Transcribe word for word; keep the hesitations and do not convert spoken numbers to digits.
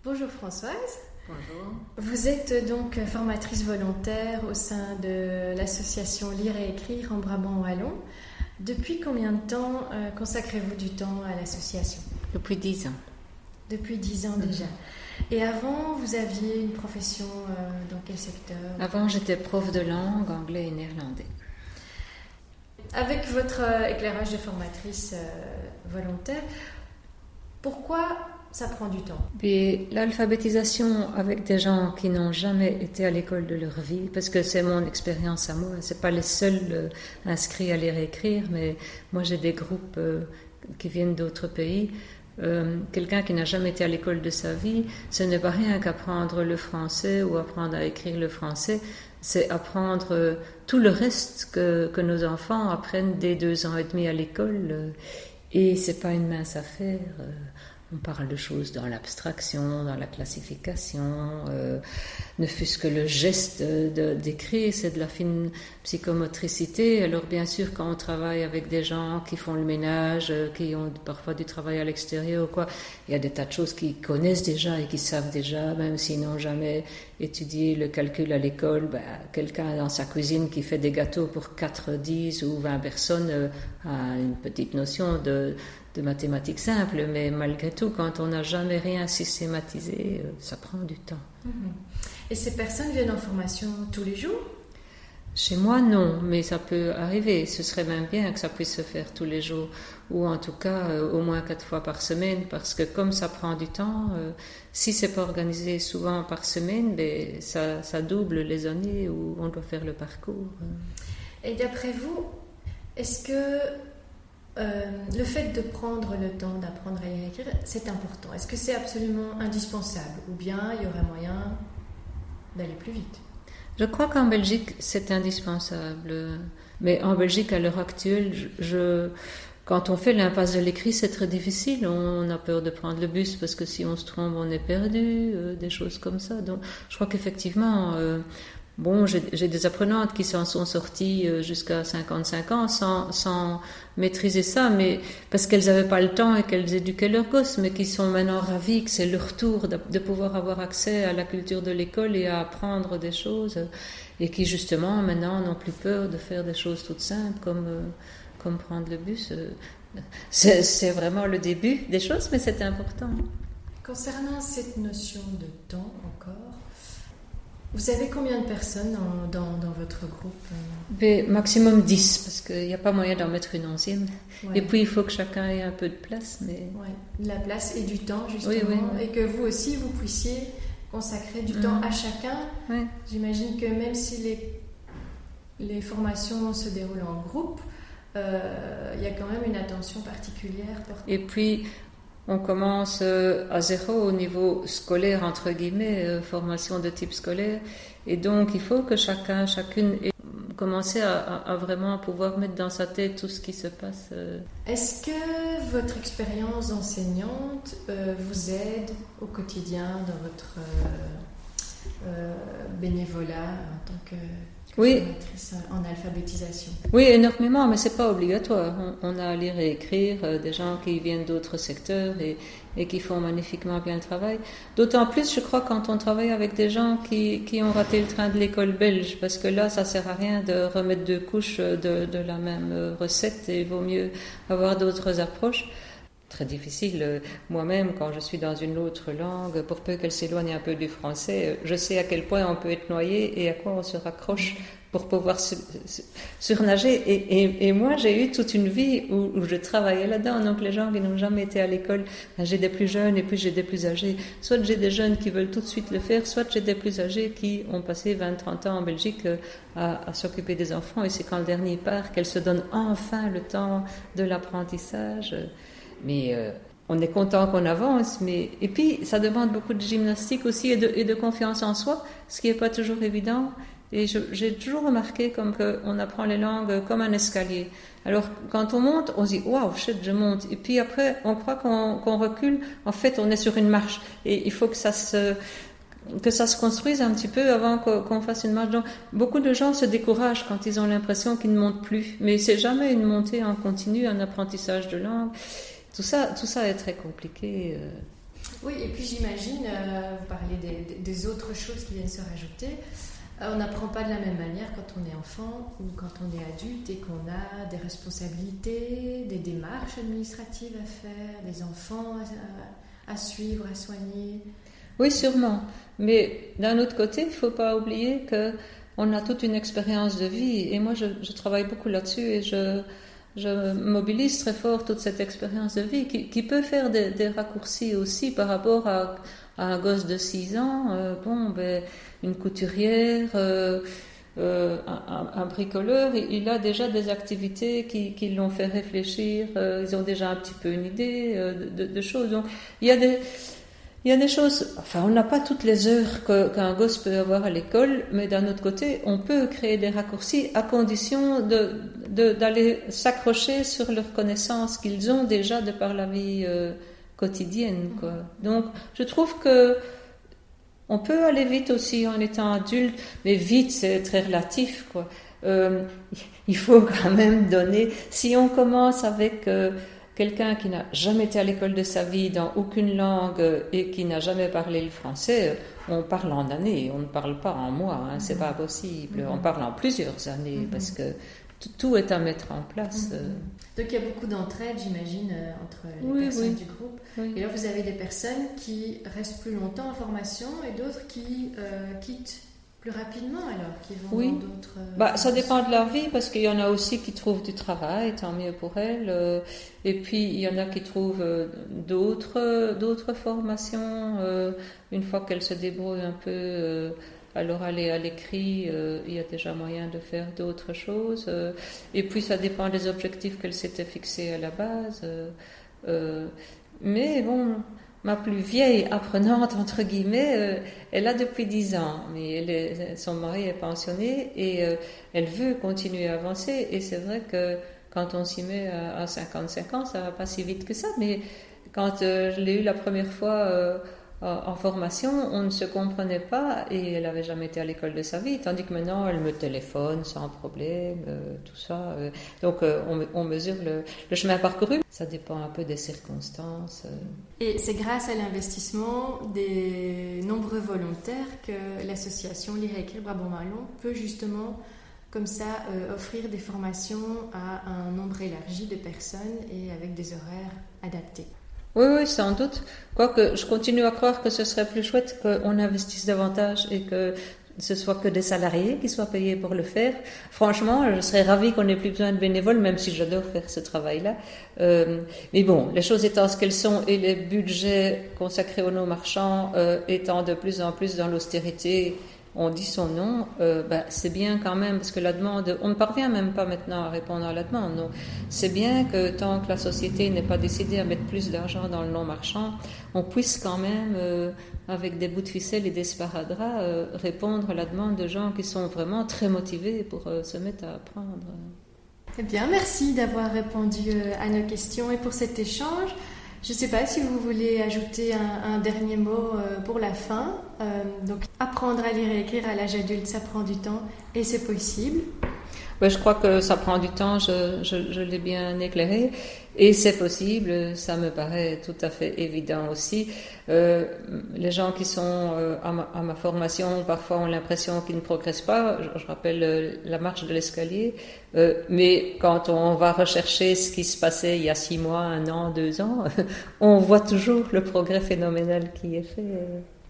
Bonjour Françoise. Bonjour. Vous êtes donc formatrice volontaire au sein de l'association Lire et Écrire en Brabant Wallon. Depuis combien de temps euh, consacrez-vous du temps à l'association ? Depuis dix ans. Depuis dix ans déjà. Et avant, vous aviez une profession euh, dans quel secteur ? Avant, j'étais prof de langue, anglais et néerlandais. Avec votre euh, éclairage de formatrice euh, volontaire, pourquoi ça prend du temps ? Puis l'alphabétisation avec des gens qui n'ont jamais été à l'école de leur vie, parce que c'est mon expérience à moi, c'est pas les seuls euh, inscrits à lire et écrire, mais moi j'ai des groupes euh, qui viennent d'autres pays. Euh, quelqu'un qui n'a jamais été à l'école de sa vie, ce n'est pas rien qu'apprendre le français ou apprendre à écrire le français, c'est apprendre euh, tout le reste que, que nos enfants apprennent dès deux ans et demi à l'école, euh, et c'est pas une mince affaire. Euh, On parle de choses dans l'abstraction, dans la classification, euh, ne fût-ce que le geste de, d'écrire, c'est de la fine psychomotricité. Alors bien sûr, quand on travaille avec des gens qui font le ménage, qui ont parfois du travail à l'extérieur ou quoi, il y a des tas de choses qu'ils connaissent déjà et qu'ils savent déjà, même s'ils n'ont jamais étudié le calcul à l'école. Ben, quelqu'un dans sa cuisine qui fait des gâteaux pour quatre, dix ou vingt personnes euh, a une petite notion de... de mathématiques simples, mais malgré tout, quand on n'a jamais rien systématisé, ça prend du temps. Et ces personnes viennent en formation tous les jours ? Chez moi, non, mais ça peut arriver. Ce serait même bien que ça puisse se faire tous les jours, ou en tout cas euh, au moins quatre fois par semaine, parce que comme ça prend du temps, euh, si c'est pas organisé souvent par semaine, ben, ça, ça double les années où on doit faire le parcours. Et d'après vous, est-ce que Euh, le fait de prendre le temps d'apprendre à lire et écrire, c'est important. Est-ce que c'est absolument indispensable ou bien il y aurait moyen d'aller plus vite ? Je crois qu'en Belgique, c'est indispensable. Mais en Belgique, à l'heure actuelle, je, je, quand on fait l'impasse de l'écrit, c'est très difficile. On a peur de prendre le bus parce que si on se trompe, on est perdu, euh, des choses comme ça. Donc, je crois qu'effectivement... Euh, Bon, j'ai, j'ai des apprenantes qui s'en sont sorties jusqu'à cinquante-cinq ans sans, sans maîtriser ça, mais parce qu'elles n'avaient pas le temps et qu'elles éduquaient leurs gosses, mais qui sont maintenant ravies que c'est leur tour de, de pouvoir avoir accès à la culture de l'école et à apprendre des choses, et qui justement maintenant n'ont plus peur de faire des choses toutes simples comme, comme prendre le bus. C'est, c'est vraiment le début des choses, mais c'est important. Concernant cette notion de temps encore, vous avez combien de personnes en, dans, dans votre groupe ? Ben, maximum dix, parce qu'il n'y a pas moyen d'en mettre une onzième. Ouais. Et puis, il faut que chacun ait un peu de place. Mais... Ouais. La place et du temps, justement. Oui, oui, oui. Et que vous aussi, vous puissiez consacrer du mmh. temps à chacun. Ouais. J'imagine que même si les, les formations se déroulent en groupe, euh, il y a quand même une attention particulière. Portée. Et puis... On commence à zéro au niveau scolaire, entre guillemets, euh, formation de type scolaire. Et donc, il faut que chacun, chacune ait commencé à, à, à vraiment pouvoir mettre dans sa tête tout ce qui se passe. Euh. Est-ce que votre expérience d'enseignante euh, vous aide au quotidien dans votre euh, euh, bénévolat en tant que... Oui. En alphabétisation. Oui, énormément, mais c'est pas obligatoire. On, on a à lire et écrire euh, des gens qui viennent d'autres secteurs et, et qui font magnifiquement bien le travail. D'autant plus, je crois, quand on travaille avec des gens qui, qui ont raté le train de l'école belge, parce que là, ça sert à rien de remettre deux couches de, de la même recette et il vaut mieux avoir d'autres approches. Très difficile. Moi-même, quand je suis dans une autre langue, pour peu qu'elle s'éloigne un peu du français, je sais à quel point on peut être noyé et à quoi on se raccroche pour pouvoir su- su- surnager. Et, et, et moi, j'ai eu toute une vie où, où je travaillais là-dedans. Donc, les gens qui n'ont jamais été à l'école, j'ai des plus jeunes et puis j'ai des plus âgés. Soit j'ai des jeunes qui veulent tout de suite le faire, soit j'ai des plus âgés qui ont passé vingt trente ans en Belgique à, à s'occuper des enfants. Et c'est quand le dernier part qu'elles se donnent enfin le temps de l'apprentissage. Mais euh, on est content qu'on avance, mais et puis ça demande beaucoup de gymnastique aussi et de, et de confiance en soi, ce qui n'est pas toujours évident. Et je, j'ai toujours remarqué comme qu'on apprend les langues comme un escalier. Alors quand on monte, on se dit waouh, shit, je monte. Et puis après, on croit qu'on, qu'on recule. En fait, on est sur une marche et il faut que ça se que ça se construise un petit peu avant qu'on fasse une marche. Donc, beaucoup de gens se découragent quand ils ont l'impression qu'ils ne montent plus. Mais c'est jamais une montée en continu, un apprentissage de langue. Tout ça, tout ça est très compliqué. Oui, et puis j'imagine, euh, vous parlez des, des autres choses qui viennent se rajouter. Euh, on n'apprend pas de la même manière quand on est enfant ou quand on est adulte et qu'on a des responsabilités, des démarches administratives à faire, des enfants à, à suivre, à soigner. Oui, sûrement. Mais d'un autre côté, il ne faut pas oublier qu'on a toute une expérience de vie. Et moi, je, je travaille beaucoup là-dessus et je, je mobilise très fort toute cette expérience de vie qui, qui peut faire des, des raccourcis aussi par rapport à, à un gosse de six ans. Euh, bon, ben, une couturière, euh, euh, un, un bricoleur, il a déjà des activités qui, qui l'ont fait réfléchir. Euh, ils ont déjà un petit peu une idée euh, de, de choses. Donc, il y a des... Il y a des choses, enfin, on n'a pas toutes les heures que, qu'un gosse peut avoir à l'école, mais d'un autre côté, on peut créer des raccourcis à condition de, de, d'aller s'accrocher sur leurs connaissances qu'ils ont déjà de par la vie euh, quotidienne, quoi. Donc, je trouve que on peut aller vite aussi en étant adulte, mais vite, c'est très relatif, quoi. Euh, il faut quand même donner, si on commence avec... Euh, quelqu'un qui n'a jamais été à l'école de sa vie, dans aucune langue et qui n'a jamais parlé le français, on parle en années, on ne parle pas en mois, hein, c'est pas possible. Mm-hmm. On parle en plusieurs années mm-hmm. parce que t- tout est à mettre en place. Mm-hmm. Donc il y a beaucoup d'entraide, j'imagine, euh, entre les oui, personnes oui. du groupe. Oui. Et là, vous avez des personnes qui restent plus longtemps en formation et d'autres qui euh, quittent plus rapidement alors, qui vont oui. dans d'autres... Bah, ça dépend de leur vie, parce qu'il y en a aussi qui trouvent du travail, tant mieux pour elles. Euh, et puis, il y en a qui trouvent euh, d'autres, d'autres formations. Euh, une fois qu'elles se débrouillent un peu euh, à l'oral et à l'écrit, euh, il y a déjà moyen de faire d'autres choses. Euh, et puis, ça dépend des objectifs qu'elles s'étaient fixés à la base. Euh, euh, mais bon... Ma plus vieille apprenante, entre guillemets, euh, elle a depuis dix ans, mais elle est, son mari est pensionné et euh, elle veut continuer à avancer. Et c'est vrai que quand on s'y met à, à cinquante-cinq ans, ça va pas si vite que ça. Mais quand euh, je l'ai eu la première fois euh, en formation, on ne se comprenait pas et elle n'avait jamais été à l'école de sa vie, tandis que maintenant elle me téléphone sans problème, euh, tout ça. Euh, donc euh, on, on mesure le, le chemin parcouru. Ça dépend un peu des circonstances. Et c'est grâce à l'investissement des nombreux volontaires que l'association Lire et Écrire Brabant-Wallon peut justement comme ça euh, offrir des formations à un nombre élargi de personnes et avec des horaires adaptés. Oui, oui, sans doute. Quoique, je continue à croire que ce serait plus chouette qu'on investisse davantage et que ce soit que des salariés qui soient payés pour le faire. Franchement, je serais ravie qu'on n'ait plus besoin de bénévoles, même si j'adore faire ce travail-là. Euh, mais bon, les choses étant ce qu'elles sont et les budgets consacrés aux non-marchands euh, étant de plus en plus dans l'austérité, on dit son nom, euh, bah, c'est bien quand même, parce que la demande, on ne parvient même pas maintenant à répondre à la demande. Non. C'est bien que tant que la société n'est pas décidée à mettre plus d'argent dans le non-marchand, on puisse quand même, euh, avec des bouts de ficelle et des sparadraps, euh, répondre à la demande de gens qui sont vraiment très motivés pour euh, se mettre à apprendre. Eh bien, merci d'avoir répondu euh, à nos questions et pour cet échange. Je ne sais pas si vous voulez ajouter un, un dernier mot euh, pour la fin. Euh, donc, apprendre à lire et écrire à l'âge adulte, ça prend du temps et c'est possible. Ouais, je crois que ça prend du temps, je, je, je l'ai bien éclairé. Et c'est possible, ça me paraît tout à fait évident aussi. Euh, les gens qui sont euh, à, ma, à ma formation, parfois ont l'impression qu'ils ne progressent pas. Je, je rappelle euh, la marche de l'escalier. Euh, mais quand on va rechercher ce qui se passait il y a six mois, un an, deux ans, on voit toujours le progrès phénoménal qui est fait.